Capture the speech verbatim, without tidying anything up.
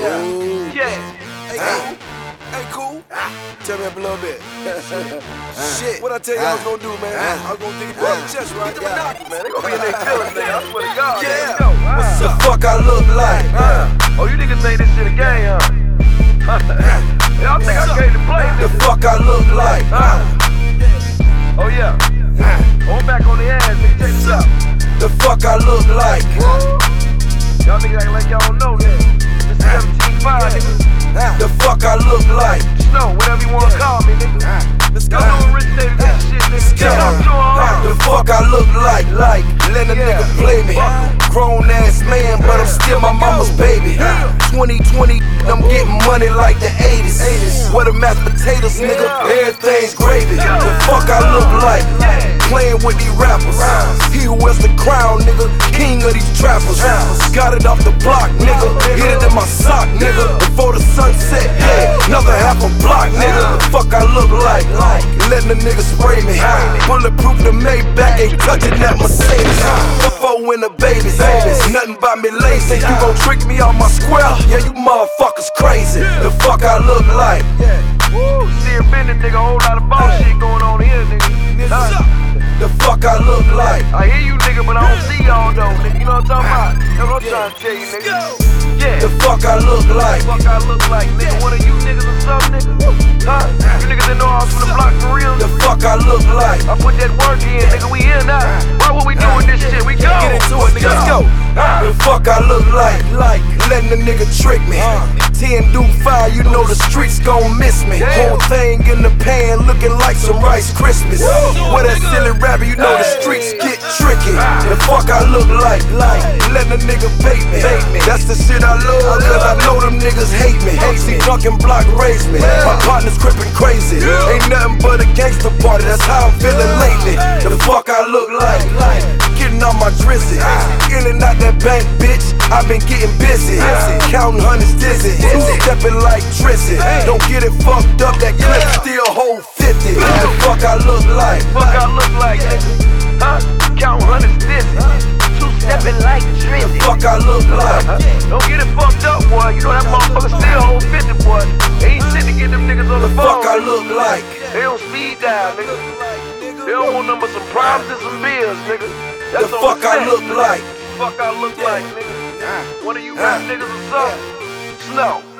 Yeah. Yeah. Hey, cool. Hey, cool. Tell me up a little bit. Shit. What I tell you I was gonna do, man? I was gonna dig it down the chest, right? Get the monopoly, man. They gonna be in their feelings, nigga. I swear to God. Yeah. Let's go. What's the fuck I look like? Uh, oh, you niggas think this shit a game, huh? Y'all think I came to play The this? fuck I look like? Huh? Oh, yeah. Oh, I'm back on the ass, nigga. Check this out. The fuck I look like? Y'all niggas act like y'all don't know that. This is seventeen five, nigga. The fuck I look like? Snow, whatever you wanna call me, nigga. Let's go. Y'all know originated that shit, nigga. Get up to her. The fuck I look like? Like, let a nigga play me. Grown ass man, but I'm still my mama's baby. twenty twenty, I'm getting money like the eighties. What a mashed potatoes, nigga. Everything's gravy. The fuck I look like? Playing with these rappers. He who wears the crown, nigga. King of these trappers. Got it off the block, nigga. Hit it in my sock, nigga. Before the sunset, yeah. Another half a block, nigga. The fuck I look like? Letting the nigga spray me. Bulletproof the Maybach, ain't touching that Mercedes. Before when the babies, nothing about me lazy. You gon' trick me off my square? Yeah, you motherfuckers crazy. The fuck I look like? Woo, see a minute, nigga. Whole lot of bullshit going on here, nigga. Huh? The fuck I look like? I hear you, nigga, but I don't see y'all though, nigga. You know what I'm talking about? That's what I'm trying to tell you, nigga. Yeah. The fuck I look like? The fuck I look like, nigga. One of you niggas or something, nigga? Huh? You niggas that know I was from the block for real? The fuck I look like? I put that work in, nigga. We here now. Why would we doing this shit? We go. Get into it, nigga. Let's go. The fuck I look like? Like letting the nigga trick me. Ten do five, you know the streets gon' miss me. Whole thing in the pan, looking like some Rice Krispies. With that silly rapper, you know the streets get tricky. The fuck I look like? Like letting a nigga bait me. That's the shit I love, cause I know them niggas hate me. See Dunkin' Block raised me. My partner's crippin' crazy. Ain't nothing but a gangster party, that's how I'm feeling lately. The fuck I look like? Like getting on my drizzy. In and out that bank, bitch. I been getting busy. Counting hundreds dizzy. Two stepping like Trizzy. Don't get it fucked up, that clip still hold fifty. The fuck I look like? Fuck I look like, nigga. Huh? Count hundreds dizzy. Two stepping like Trizzy. The fuck I look like? Don't get it fucked up, boy. You know that motherfucker still hold fifty, boy. They ain't shit to get them niggas on the The phone. fuck I look like? They don't speed dial, nigga. They don't want number some problems and some bills, nigga. That's The fuck I look like? Fuck I look like, nigga. One of you rap niggas or something? Snow.